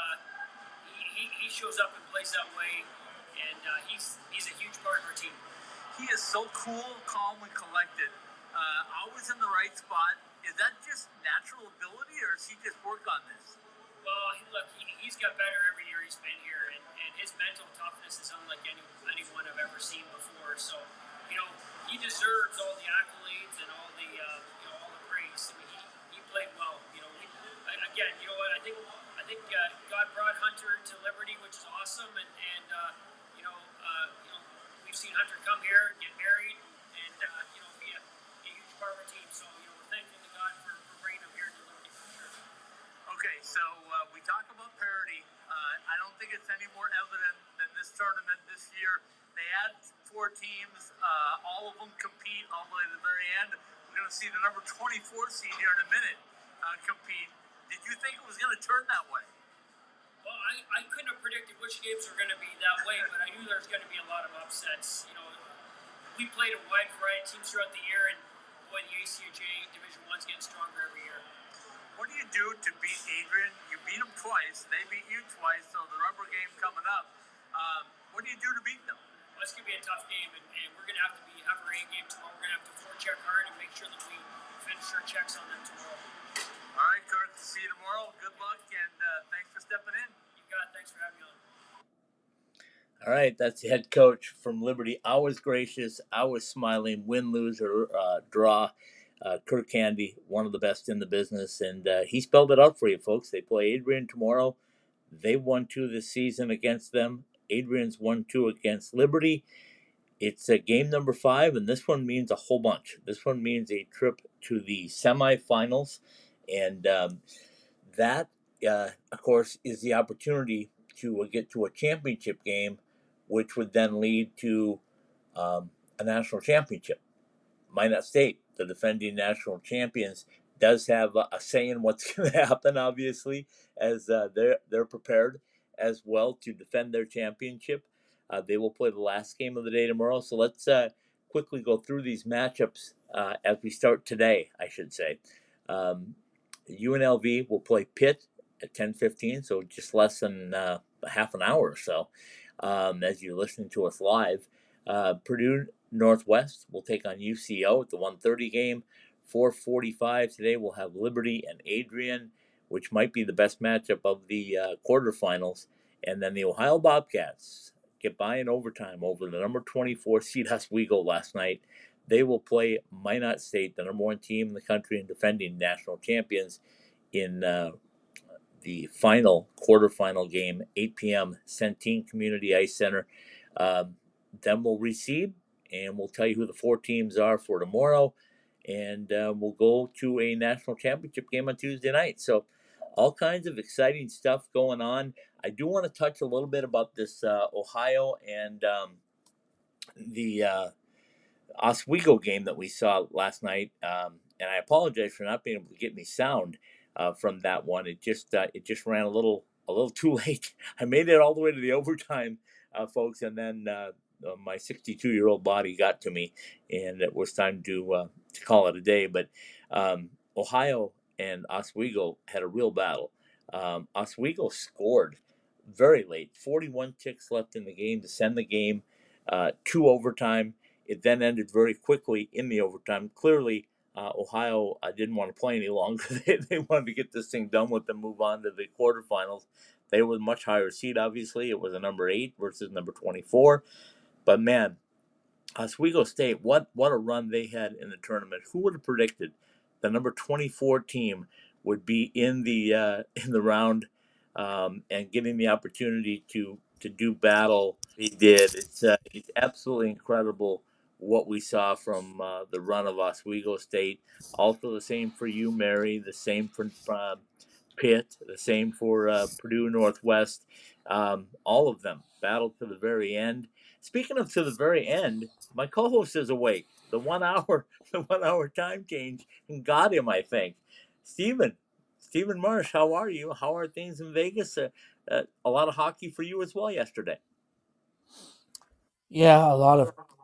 He shows up and plays that way, and he's a huge part of our team. He is so cool, calm, and collected. Always in the right spot. Is that just natural ability, or does he just work on this? Well, look, he's got better every year he's been here, and his mental toughness is unlike anyone I've ever seen before. So, you know, he deserves all the accolades and all the all the praise. I mean, he played well. You know, again, you know what? I think God brought Hunter to Liberty, which is awesome, and we've seen Hunter come here, get married, and be a huge part of our team. So we're thankful to God for bringing him here to Liberty for sure. Okay, so we talk about parity. I don't think it's any more evident than this tournament this year. They add 4 teams. All of them compete all the way to the very end. We're going to see the number 24 seed here in a minute compete. Did you think it was going to turn that way? Well, I couldn't have predicted which games were going to be that way, but I knew there was going to be a lot of upsets. We played a wide variety of teams throughout the year, and boy, the ACHA Division I's getting stronger every year. What do you do to beat Adrian? You beat them twice. They beat you twice, so the rubber game coming up. What do you do to beat them? Well, it's going to be a tough game, and we're going to have our A game tomorrow. We're going to have to forecheck hard and make sure that we finish our checks on them tomorrow. All right, Kurt, see you tomorrow. Good luck, and thanks for stepping in. You got it. Thanks for having me on. All right, that's the head coach from Liberty. I was gracious. I was smiling. Win, lose, or draw. Kurt Candy, one of the best in the business, and he spelled it out for you, folks. They play Adrian tomorrow. They won 2 this season against them. Adrian's won 2 against Liberty. It's game number 5, and this one means a whole bunch. This one means a trip to the semifinals, and that, of course, is the opportunity to get to a championship game, which would then lead to a national championship. Minot State, the defending national champions, does have a say in what's going to happen, obviously, as they're prepared as well to defend their championship. They will play the last game of the day tomorrow. So let's quickly go through these matchups as we start today, I should say. UNLV will play Pitt at 10:15, so just less than half an hour or so as you're listening to us live. Purdue Northwest will take on UCO at the 1:30 game. 4:45 today we'll have Liberty and Adrian, which might be the best matchup of the quarterfinals. And then the Ohio Bobcats get by in overtime over the number 24 seed Oswego last night. They will play Minot State, the number 1 team in the country and defending national champions, in the final quarterfinal game, 8 p.m. Centene Community Ice Center. Then we'll receive, and we'll tell you who the 4 teams are for tomorrow, and we'll go to a national championship game on Tuesday night. So all kinds of exciting stuff going on. I do want to touch a little bit about this Ohio and the Oswego game that we saw last night, and I apologize for not being able to get any sound from that one. It just ran a little too late. I made it all the way to the overtime, folks, and then my 62-year-old body got to me, and it was time to call it a day. But Ohio and Oswego had a real battle. Oswego scored very late, 41 ticks left in the game to send the game to overtime. It then ended very quickly in the overtime. Clearly, Ohio didn't want to play any longer. They wanted to get this thing done with and move on to the quarterfinals. They were a much higher seed, obviously. It was a number 8 versus number 24. But, man, Oswego State, what a run they had in the tournament. Who would have predicted the number 24 team would be in the round and getting the opportunity to do battle? They did. It's absolutely incredible what we saw from the run of Oswego State. Also the same for you, Mary. The same for Pitt. The same for Purdue Northwest. All of them battled to the very end. Speaking of to the very end, my co-host is awake. The 1 hour time change got him, I think. Stephen Marsh, how are you? How are things in Vegas? A lot of hockey for you as well yesterday. Yeah, a lot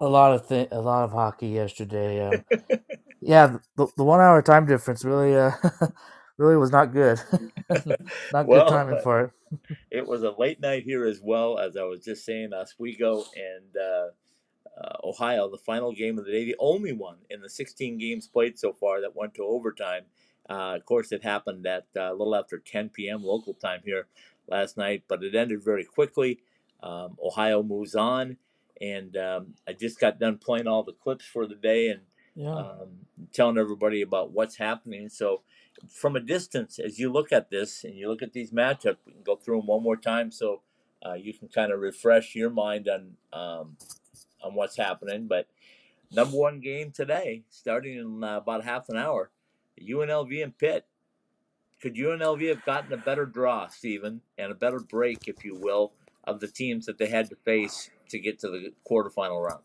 of hockey yesterday. Yeah, the 1 hour time difference really was not good. Not good timing for it. It was a late night here as well, as I was just saying. Oswego and Ohio, the final game of the day, the only one in the 16 games played so far that went to overtime. Of course, it happened at a little after 10 p.m. local time here last night, but it ended very quickly. Ohio moves on, and I just got done playing all the clips for the day and telling everybody about what's happening. So from a distance, as you look at this and you look at these matchups, we can go through them one more time so you can kind of refresh your mind on what's happening. But number one game today, starting in about half an hour, UNLV and Pitt. Could UNLV have gotten a better draw, Stephen, and a better break, if you will, of the teams that they had to face to get to the quarterfinal round?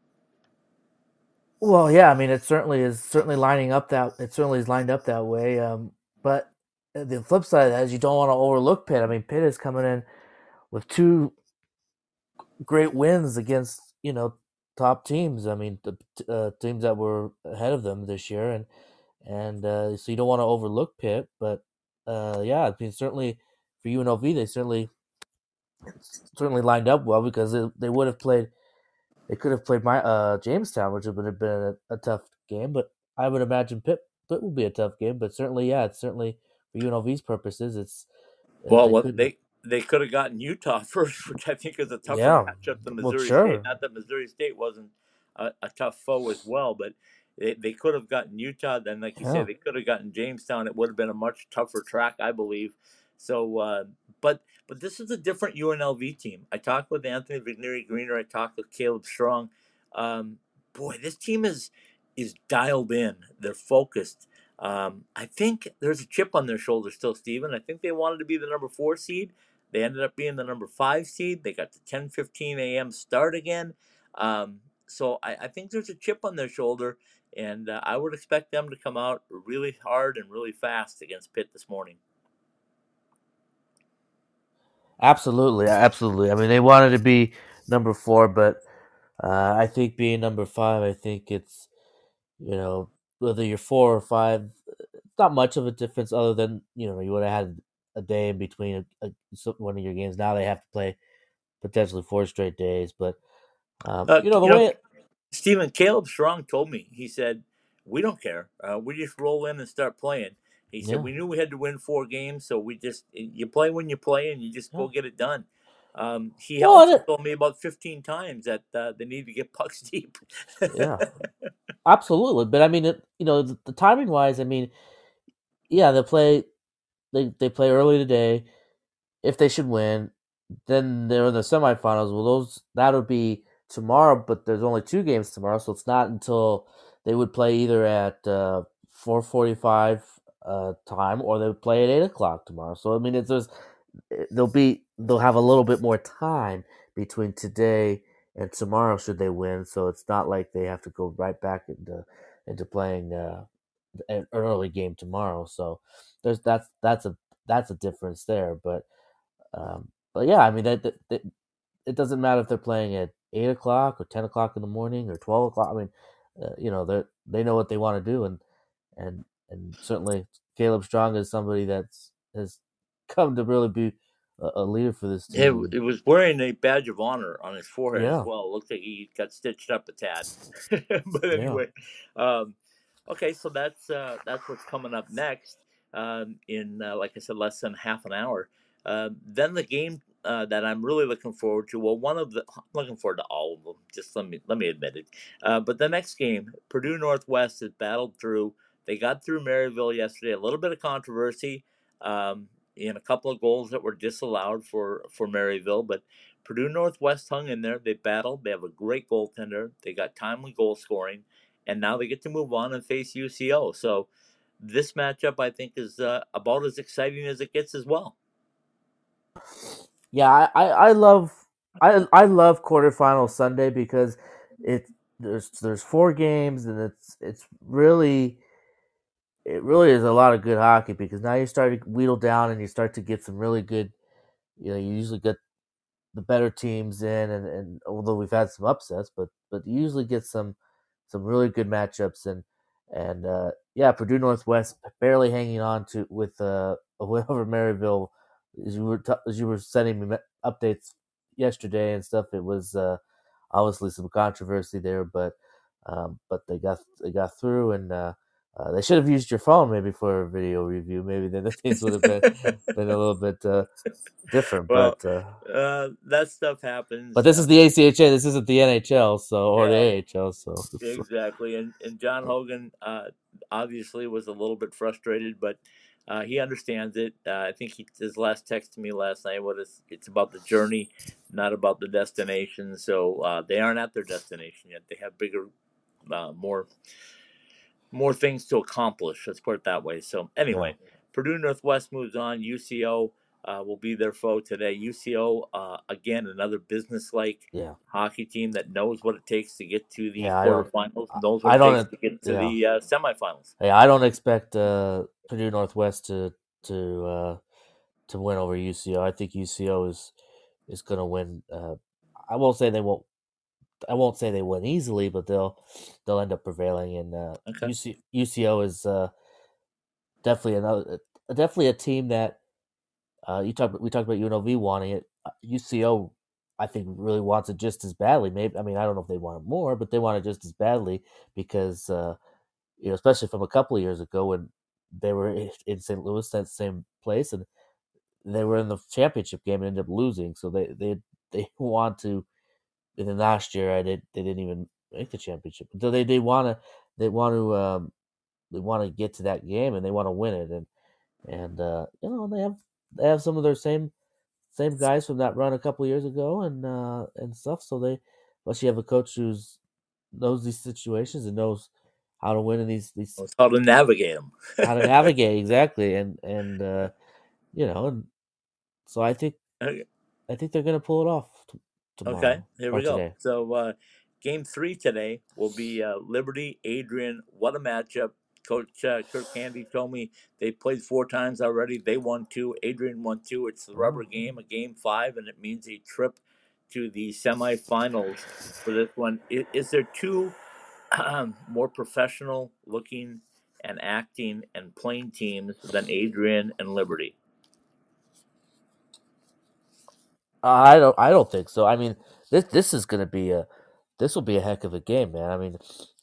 Well, yeah, I mean, it certainly is lined up that way. But the flip side of that is you don't want to overlook Pitt. I mean, Pitt is coming in with two great wins against top teams. I mean, the teams that were ahead of them this year, and so you don't want to overlook Pitt. But yeah, I mean, certainly for UNLV, they certainly lined up well because they would have played. They could have played Jamestown, which would have been a tough game. But I would imagine Pitt will be a tough game. But certainly, yeah, it's certainly for UNLV's purposes, it's they could have gotten Utah first, which I think is a tougher matchup than Missouri State. Not that Missouri State wasn't a tough foe as well, but they could have gotten Utah. Then, like you said, they could have gotten Jamestown. It would have been a much tougher track, I believe. So, but this is a different UNLV team. I talked with Anthony Vigneri-Greener. I talked with Caleb Strong. Boy, this team is dialed in. They're focused. I think there's a chip on their shoulder still, Stephen. I think they wanted to be the number 4 seed. They ended up being the number 5 seed. They got the 10:15 a.m. start again. So I think there's a chip on their shoulder, and I would expect them to come out really hard and really fast against Pitt this morning. Absolutely. I mean, they wanted to be number 4, but I think being number 5, I think it's, whether you're 4 or 5, it's not much of a difference other than, you would have had a day in between one of your games. Now they have to play potentially 4 straight days. But, Stephen, Caleb Strong told me, he said, we don't care. We just roll in and start playing. He said, we knew we had to win 4 games, so you play when you play and you just go get it done. He also told me about 15 times that they need to get pucks deep. Yeah, absolutely. But I mean, the timing wise, I mean, yeah, they play early today. If they should win, then they're in the semifinals. Well, that'll be tomorrow, but there's only 2 games tomorrow, so it's not until they would play either at 4:45 time or they would play at 8:00 tomorrow. So I mean, they'll have a little bit more time between today and tomorrow should they win. So it's not like they have to go right back into playing an early game tomorrow. So that's a difference there. But yeah, I mean that it doesn't matter if they're playing at 8:00 or 10:00 in the morning or 12:00. I mean, they know what they want to do, and certainly Caleb Strong is somebody has come to really be a leader for this team. It was wearing a badge of honor on his forehead as well. It looked like he got stitched up a tad. But anyway, okay, so that's what's coming up next in like I said, less than half an hour. Then the game that I'm really looking forward to. Well, I'm looking forward to all of them. Just let me admit it. But the next game, Purdue Northwest has battled through. They got through Maryville yesterday. A little bit of controversy in a couple of goals that were disallowed for Maryville, but Purdue Northwest hung in there. They battled. They have a great goaltender. They got timely goal scoring, and now they get to move on and face UCO. So this matchup, I think, is about as exciting as it gets as well. Yeah, I love quarterfinal Sunday because there's 4 games and it really is a lot of good hockey because now you start to wheedle down and you start to get some really good. You usually get the better teams in, and although we've had some upsets, but you usually get some really good matchups and yeah, Purdue Northwest barely hanging on to with a win over Maryville. As you were sending me updates yesterday and stuff, it was obviously some controversy there, but they got through, and they should have used your phone maybe for a video review. Maybe then the things would have been a little bit different. Well, that stuff happens. But this is the ACHA. This isn't the NHL, or the AHL. So exactly, and John Hogan obviously was a little bit frustrated, but He understands it. I think his last text to me last night was it's about the journey, not about the destination. So they aren't at their destination yet. They have bigger, more things to accomplish. Let's put it that way. So anyway, Purdue Northwest moves on. UCO will be their foe today. UCO again, another business-like hockey team that knows what it takes to get to the quarterfinals, knows what it takes to get to the semifinals. Yeah, I don't expect Purdue Northwest to win over UCO. I think UCO is going to win. I won't say they won't. I won't say they win easily, but they'll end up prevailing. And UCO is definitely a team that we talked about UNLV wanting it. UCO, I think, really wants it just as badly. Maybe I don't know if they want it more, but they want it just as badly because especially from a couple of years ago when they were in St. Louis, that same place, and they were in the championship game and ended up losing. So they want to. In the last year, they didn't even make the championship. So they want to get to that game and they want to win it. And they have some of their same guys from that run a couple of years ago and stuff. So unless you have a coach who knows these situations and knows how to win in these how to navigate them, how to navigate exactly, and so I think they're going to pull it off. Tomorrow, okay, here we go. Today. So game 3 today will be Liberty Adrian. What a matchup. Coach Kirk Handy told me they played 4 times already. They won 2. Adrian won 2. It's the rubber game, a game 5, and it means a trip to the semifinals for this one. Is there 2 more professional looking and acting and playing teams than Adrian and Liberty? I don't think so. This is gonna be this will be a heck of a game, man.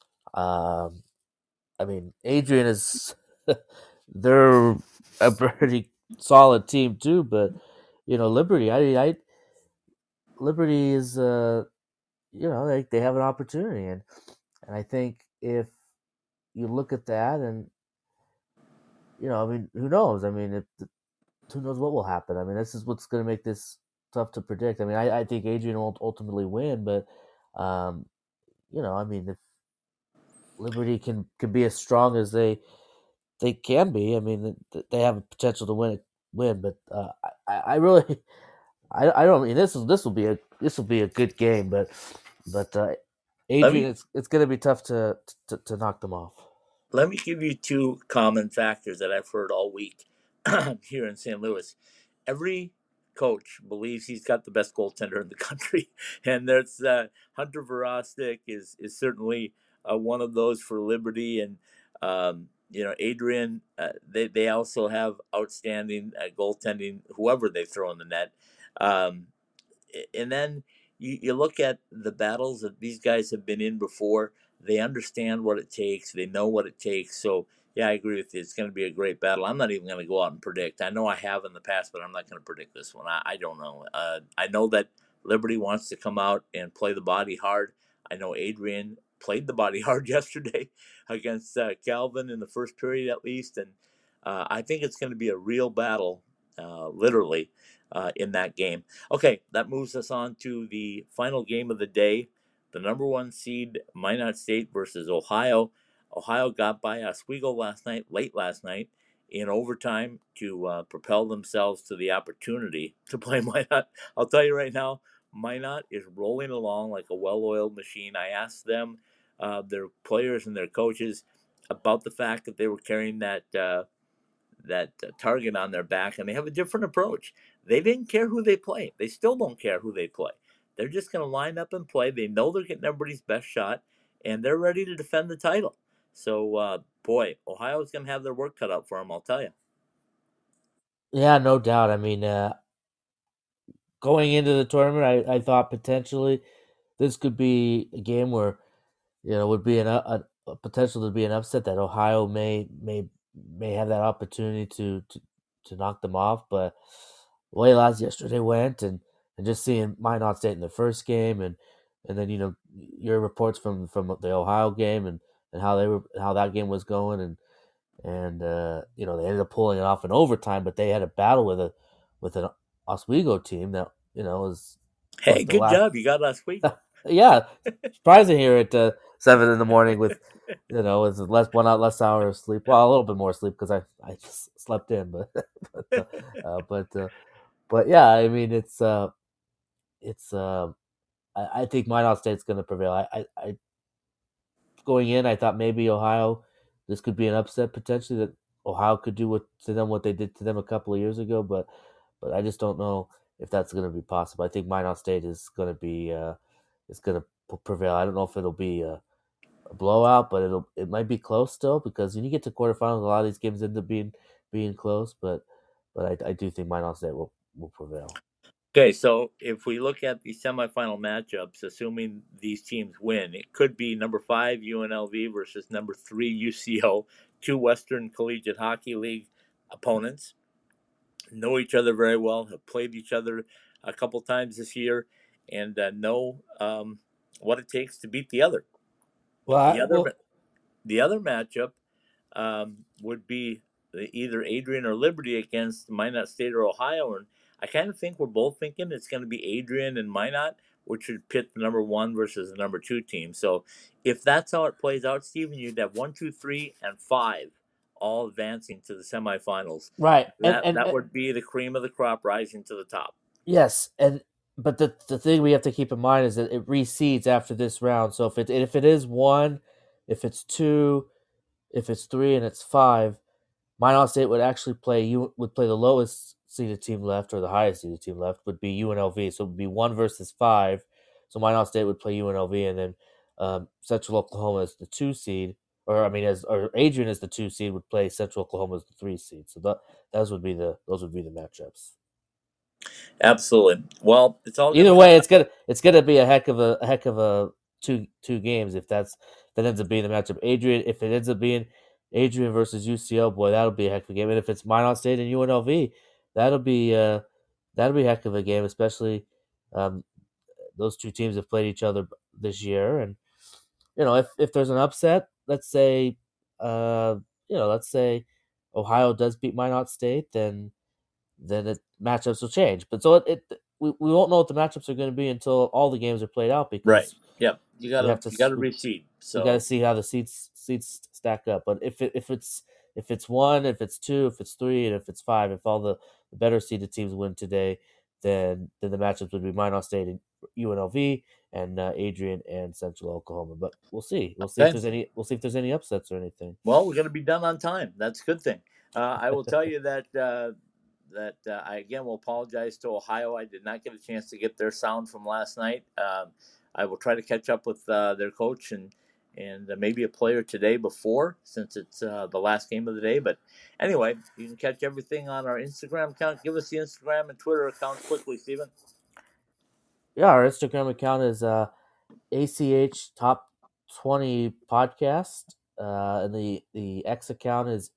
Adrian is they're a pretty solid team too, but Liberty, Liberty is they have an opportunity, and I think if you look at that, and who knows? Who knows what will happen? This is what's going to make this tough to predict. I think Adrian won't ultimately win, but if Liberty can be as strong as they can be, they have a potential to win. But I really, I don't. This will be a good game, but Adrian, it's going to be tough to knock them off. Let me give you 2 common factors that I've heard all week here in St. Louis. Every coach believes he's got the best goaltender in the country, and there's Hunter Verostic is certainly one of those for Liberty, and Adrian. They also have outstanding goaltending, whoever they throw in the net, and then you look at the battles that these guys have been in before. They understand what it takes. They know what it takes. So, yeah, I agree with you. It's going to be a great battle. I'm not even going to go out and predict. I know I have in the past, but I'm not going to predict this one. I don't know. I know that Liberty wants to come out and play the body hard. I know Adrian played the body hard yesterday against Calvin in the first period at least. And I think it's going to be a real battle, literally, in that game. Okay, that moves us on to the final game of the day. The number 1 seed, Minot State versus Ohio. Ohio got by Oswego late last night, in overtime to propel themselves to the opportunity to play Minot. I'll tell you right now, Minot is rolling along like a well-oiled machine. I asked them, their players and their coaches, about the fact that they were carrying that target on their back, and they have a different approach. They didn't care who they play. They still don't care who they play. They're just going to line up and play. They know they're getting everybody's best shot, and they're ready to defend the title. So, Ohio's going to have their work cut out for them, I'll tell you. Yeah, no doubt. Going into the tournament, I thought potentially this could be a game where, would be a potential to be an upset that Ohio may have that opportunity to knock them off. But the way yesterday went, and just seeing Minot State in the first game, and then your reports from the Ohio game and how that game was going, and and they ended up pulling it off in overtime. But they had a battle with an Oswego team that was Hey, the good last. job. You got Oswego. Yeah, surprising here at 7 in the morning with with less hours of sleep. Well, a little bit more sleep because I just slept in, but but yeah, I mean it's I think Minot State's going to prevail. I going in, I thought maybe Ohio, this could be an upset potentially that Ohio could do to them what they did to them a couple of years ago, but I just don't know if that's going to be possible. I think Minot State is going to be prevail. I don't know if it'll be a blowout, but it might be close still because when you get to quarterfinals, a lot of these games end up being close. But I do think Minot State will prevail. Okay, so if we look at the semifinal matchups, assuming these teams win, it could be number 5 UNLV versus number 3 UCO, two Western Collegiate Hockey League opponents. Know each other very well, have played each other a couple times this year, and know what it takes to beat the other. The other matchup would be either Adrian or Liberty against Minot State or Ohio, and I kind of think we're both thinking it's going to be Adrian and Minot, which would pit the number 1 versus the number 2 team. So if that's how it plays out, Stephen, you'd have 1, 2, 3, and 5 all advancing to the semifinals. Right, that would be the cream of the crop rising to the top. Yes, but the thing we have to keep in mind is that it reseeds after this round. So if it is 1, if it's 2, if it's 3, and it's 5, Minot State would actually play the lowest seeded team left, or the highest seeded team left would be UNLV. So it would be 1 versus 5. So Minot State would play UNLV, and then Central Oklahoma as the 2 seed, or Adrian as the 2 seed would play Central Oklahoma as the 3 seed. So those would be the matchups. Absolutely. Well, it's all either way. It's gonna be a heck of a two games if that ends up being the matchup. If it ends up being Adrian versus UCO, boy, that'll be a heck of a game. And if it's Minot State and UNLV, that'll be a heck of a game. Especially those two teams have played each other this year, and if there's an upset, let's say Ohio does beat Minot State, then matchups will change. But so we won't know what the matchups are going to be until all the games are played out. Because right, yeah, you got to reseed. So you got to see how the seats stack up. But if it's 1, if it's 2, if it's 3, and if it's 5, if all the better seeded teams win today, then the matchups would be Minot State and UNLV and Adrian and Central Oklahoma. But we'll see. We'll see if there's any upsets or anything. Well, we're going to be done on time. That's a good thing. I will tell you that I again will apologize to Ohio. I did not get a chance to get their sound from last night. I will try to catch up with their coach and maybe a player today before, since it's the last game of the day. But anyway, you can catch everything on our Instagram account. Give us the Instagram and Twitter accounts quickly, Stephen. Yeah, our Instagram account is ACH Top 20 Podcast. And the X account is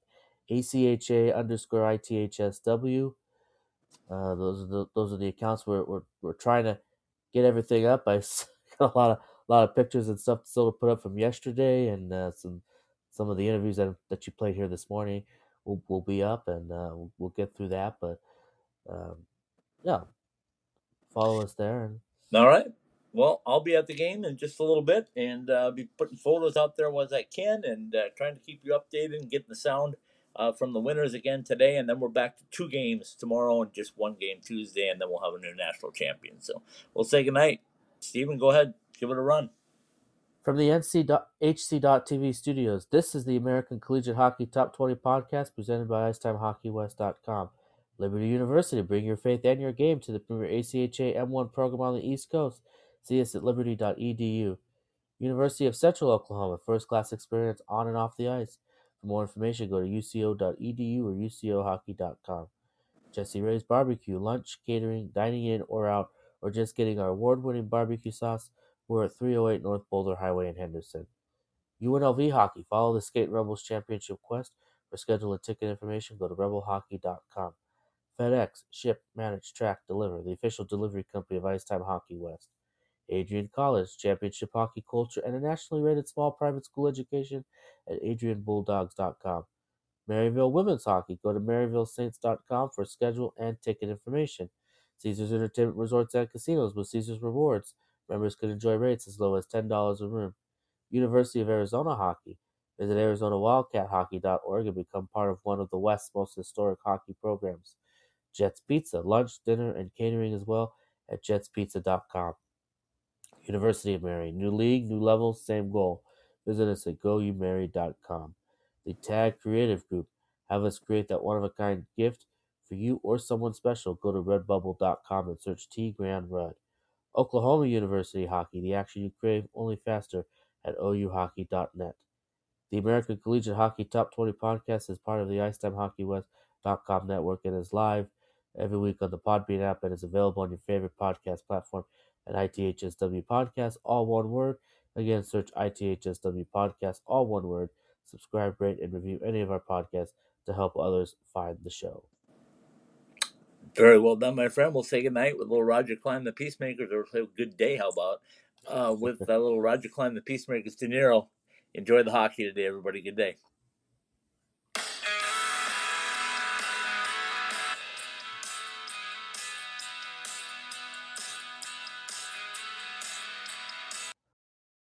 ACHA_ITHSW. Those are the accounts we're trying to get everything up. I got a lot of pictures and stuff still to put up from yesterday, and some of the interviews that you played here this morning will be up, and we'll get through that. But yeah, follow us there. All right. Well, I'll be at the game in just a little bit, and be putting photos out there as I can, and trying to keep you updated and getting the sound from the winners again today. And then we're back to 2 games tomorrow and just 1 game Tuesday, and then we'll have a new national champion. So we'll say goodnight. Stephen, go ahead. Give it a run. From the NCHC.TV studios, this is the American Collegiate Hockey Top 20 Podcast presented by IcetimeHockeyWest.com. Liberty University, bring your faith and your game to the premier ACHA M1 program on the East Coast. See us at liberty.edu. University of Central Oklahoma, first-class experience on and off the ice. For more information, go to uco.edu or ucohockey.com. Jesse Ray's Barbecue, lunch, catering, dining in or out, or just getting our award-winning barbecue sauce. We're at 308 North Boulder Highway in Henderson. UNLV Hockey, follow the Skate Rebels Championship Quest. For schedule and ticket information, go to rebelhockey.com. FedEx, ship, manage, track, deliver, the official delivery company of Icetime Hockey West. Adrian College, championship hockey culture, and a nationally rated small private school education at adrianbulldogs.com. Maryville Women's Hockey. Go to MaryvilleSaints.com for schedule and ticket information. Caesars Entertainment Resorts and Casinos with Caesars Rewards. Members can enjoy rates as low as $10 a room. University of Arizona Hockey. Visit ArizonaWildcatHockey.org and become part of one of the West's most historic hockey programs. Jets Pizza, lunch, dinner, and catering as well at jetspizza.com. University of Mary. New league, new level, same goal. Visit us at goumary.com. The Tag Creative Group. Have us create that one-of-a-kind gift for you or someone special. Go to redbubble.com and search T. Grand Rudd. Oklahoma University Hockey. The action you crave, only faster at ouhockey.net. The American Collegiate Hockey Top 20 podcast is part of the IcetimeHockeyWest.com network and is live every week on the Podbean app and is available on your favorite podcast platform at ITHSW Podcast, all one word. Again, search ITHSW Podcast, all one word. Subscribe, rate, and review any of our podcasts to help others find the show. Very well done, my friend. We'll say goodnight with little Roger Klein, the Peacemakers, or say good day, how about, with little Roger Klein, the Peacemakers. De Niro, enjoy the hockey today, everybody. Good day.